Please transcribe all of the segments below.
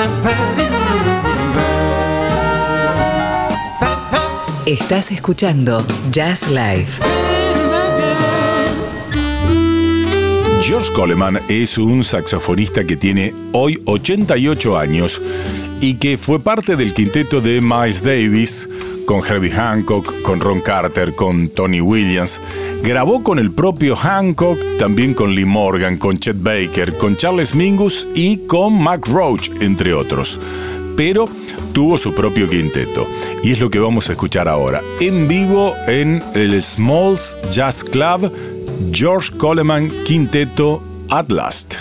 Estás escuchando Jazz Live. George Coleman es un saxofonista que tiene hoy 88 años y que fue parte del quinteto de Miles Davis, con Herbie Hancock, con Ron Carter, con Tony Williams. Grabó con el propio Hancock, también con Lee Morgan, con Chet Baker, con Charles Mingus y con Mack Roach, entre otros. Pero tuvo su propio quinteto y es lo que vamos a escuchar ahora en vivo en el Smalls Jazz Club. George Coleman Quinteto At Last.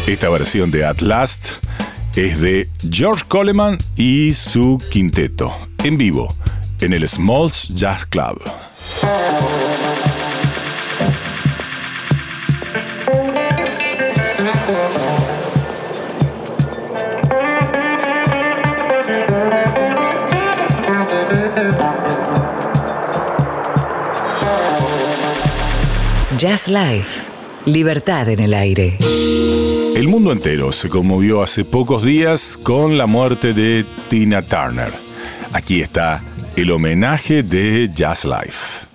Esta versión de At Last es de George Coleman y su quinteto, en vivo, en el Smalls Jazz Club. Jazz Life. Libertad en el aire. El mundo entero se conmovió hace pocos días con la muerte de Tina Turner. Aquí está el homenaje de Jazz Life.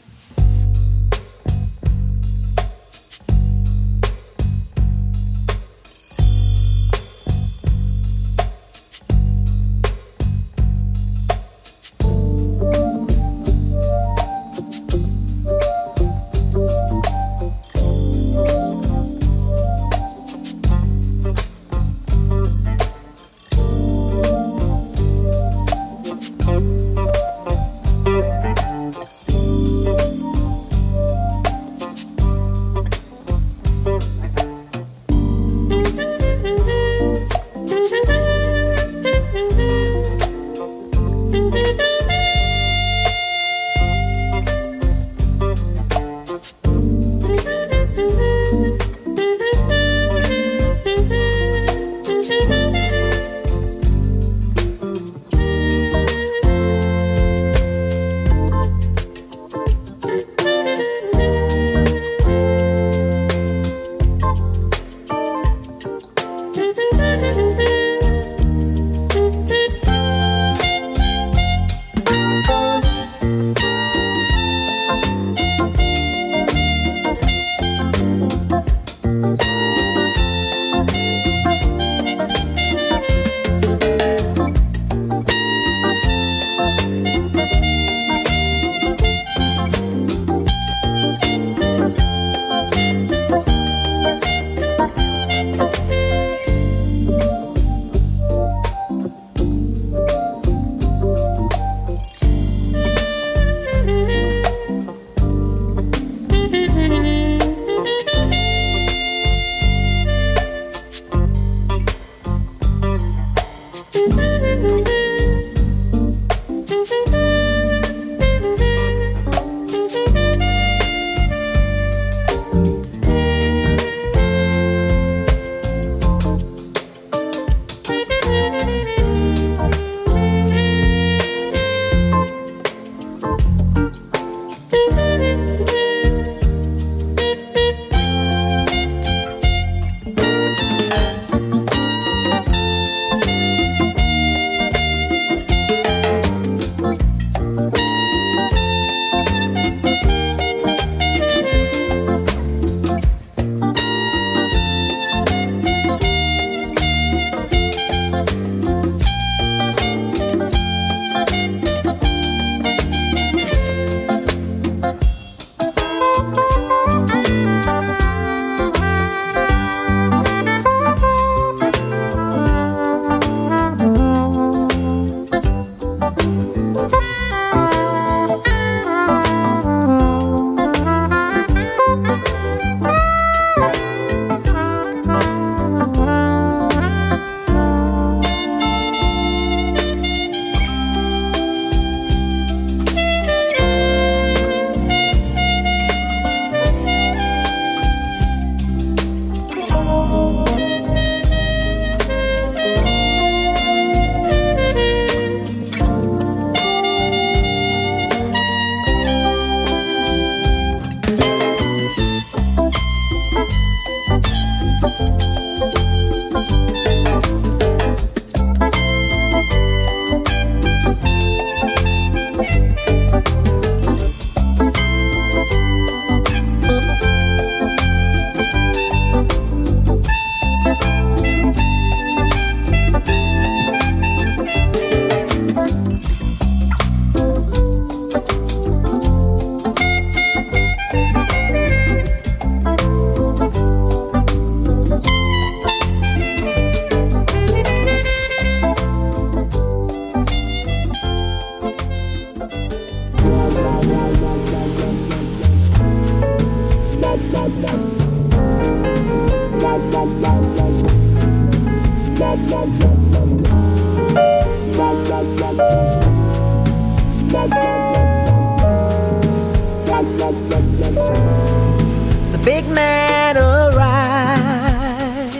big man arrives.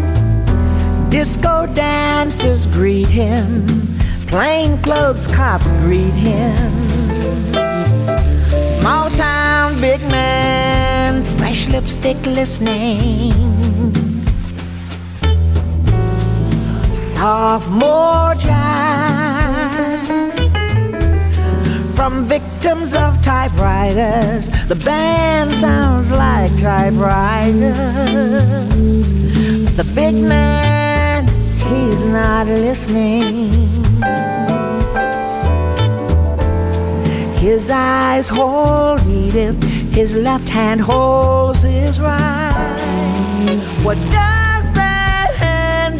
Disco dancers greet him, plainclothes cops greet him. Small town big man, fresh lipstick listening. Sophomore jive from victims of typewriters. The band sounds like typewriters. The big man, he's not listening. His eyes hold Edith, his left hand holds his right. What does that hand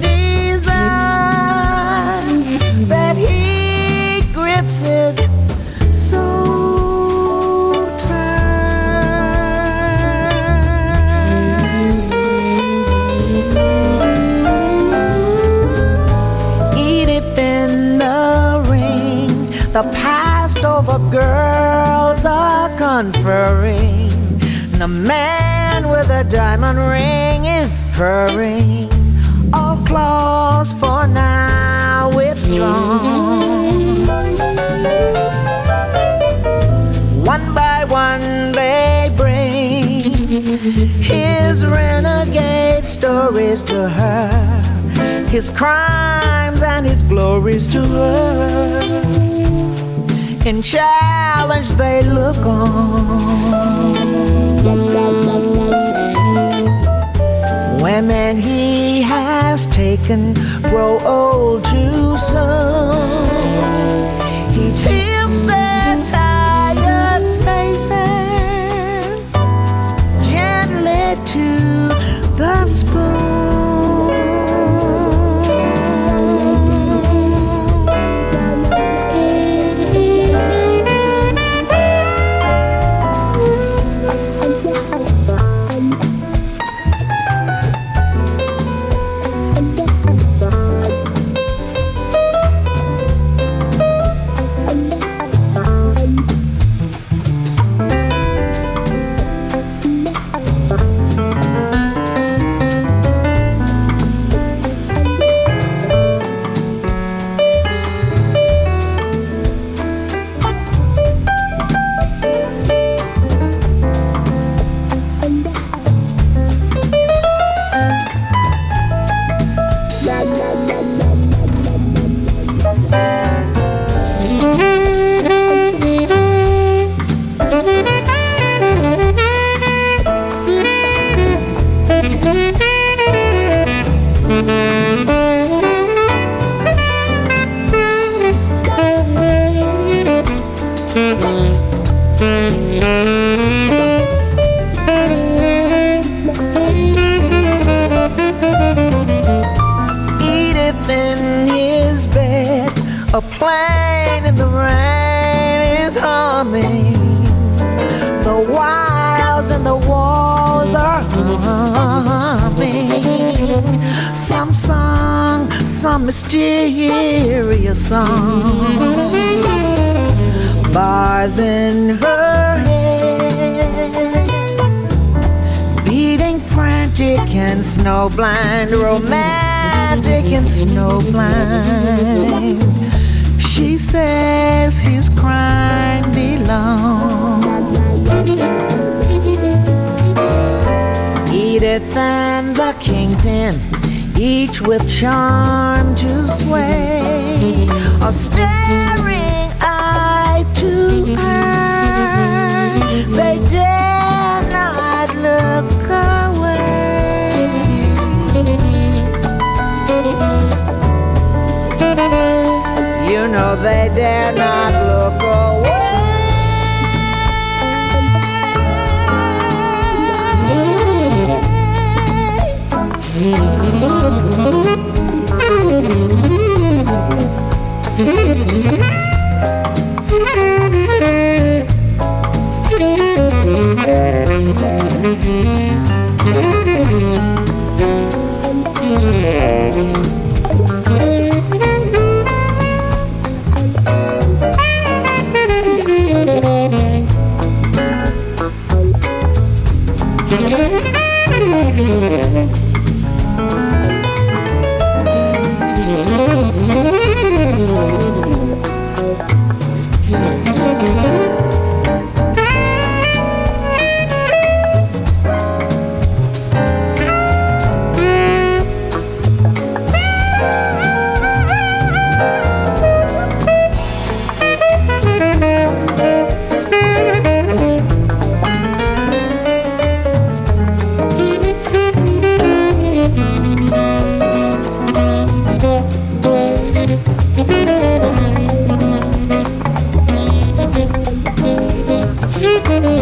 design that he grips it so tight? Edith in the ring, the past over girls are conferring. The man with a diamond ring is purring. All claws for now withdrawn. One by one they bring his renegade stories to her, his crimes and his glories to her. In challenge they look on. Women he has taken grow old too soon. He tilts their tired faces gently to the spoon. Edith in his bed, a plane in the rain is humming. The wilds and the walls are humming. Some song, some mysterious song. Bars in her head, beating frantic and snowblind, romantic and snowblind. She says his crime belongs. Edith and the kingpin, each with charm to sway, are staring eye to eye. They dare not look away. You know they dare not look away.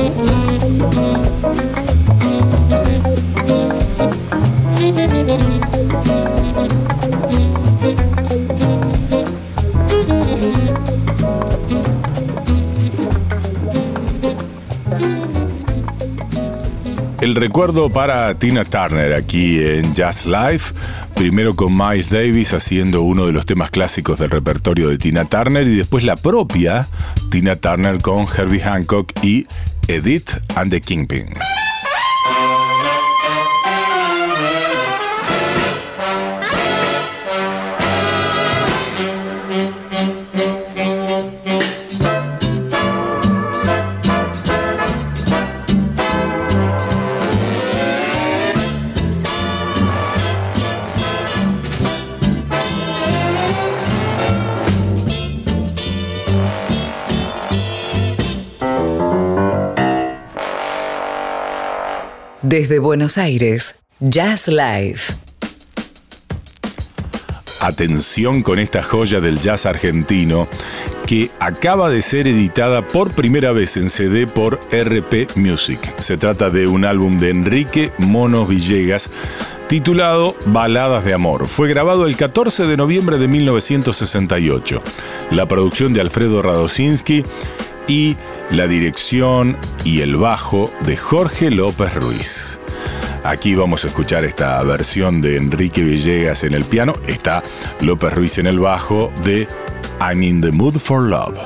El recuerdo para Tina Turner aquí en Jazz Live, primero con Miles Davis haciendo uno de los temas clásicos del repertorio de Tina Turner y después la propia Tina Turner con Herbie Hancock y Edith and the Kingpin. Desde Buenos Aires, Jazz Live. Atención con esta joya del jazz argentino que acaba de ser editada por primera vez en CD por RP Music. Se trata de un álbum de Enrique Monos Villegas titulado Baladas de Amor. Fue grabado el 14 de noviembre de 1968. La producción de Alfredo Radosinski y la dirección y el bajo de Jorge López Ruiz. Aquí vamos a escuchar esta versión de Enrique Villegas en el piano. Está López Ruiz en el bajo de I'm in the Mood for Love.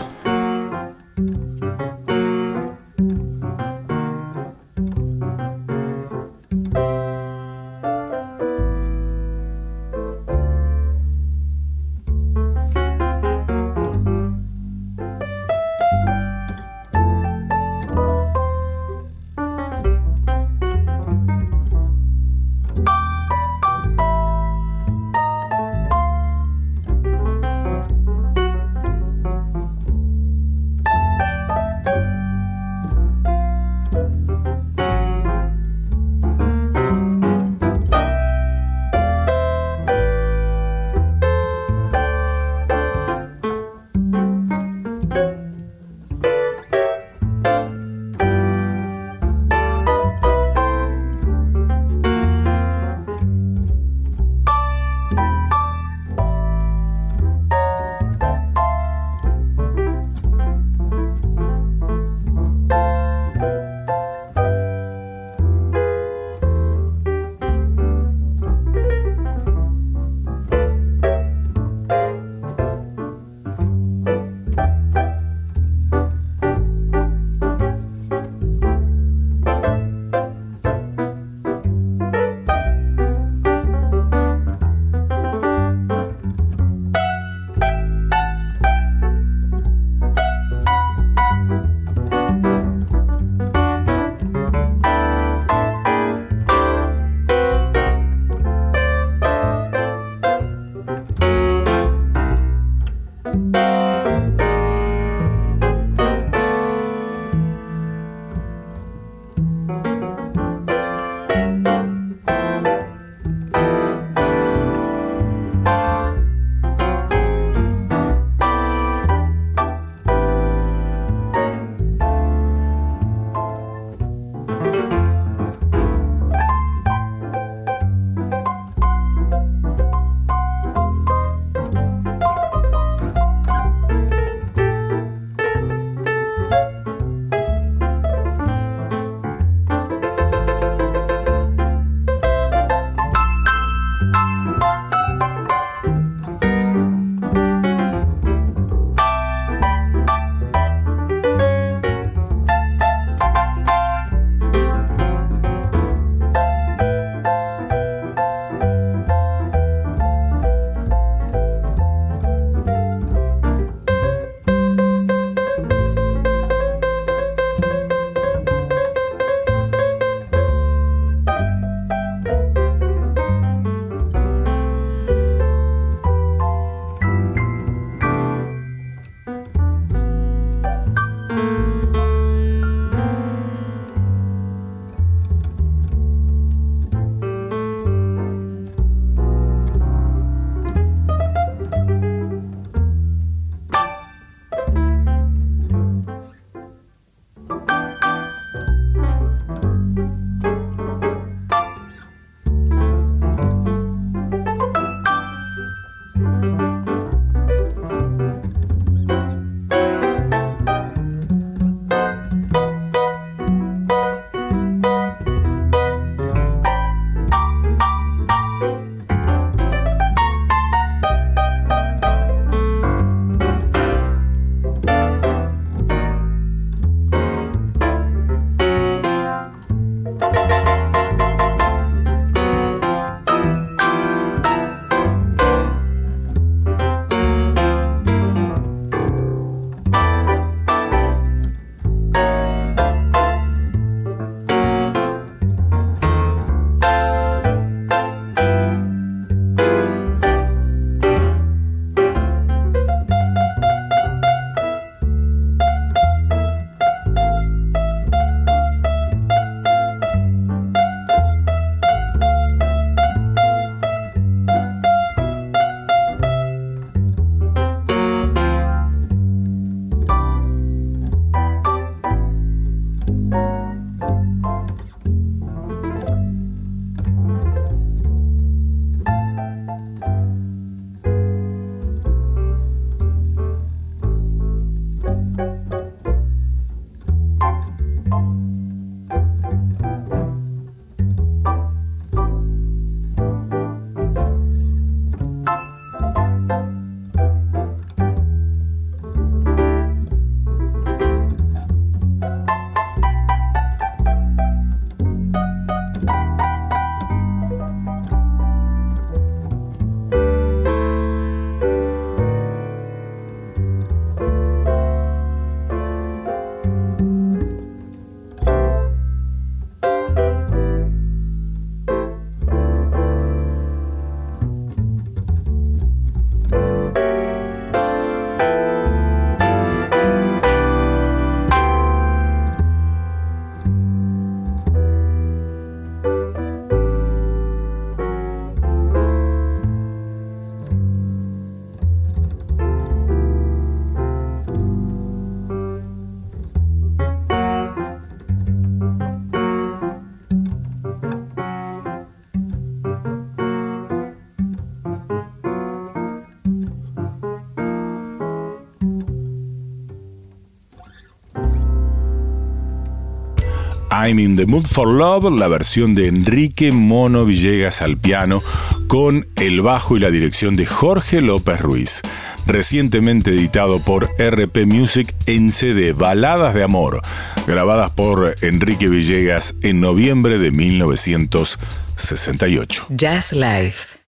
I'm in the Mood for Love, la versión de Enrique Mono Villegas al piano, con el bajo y la dirección de Jorge López Ruiz. Recientemente editado por RP Music en CD, Baladas de Amor, grabadas por Enrique Villegas en noviembre de 1968. Jazz Live.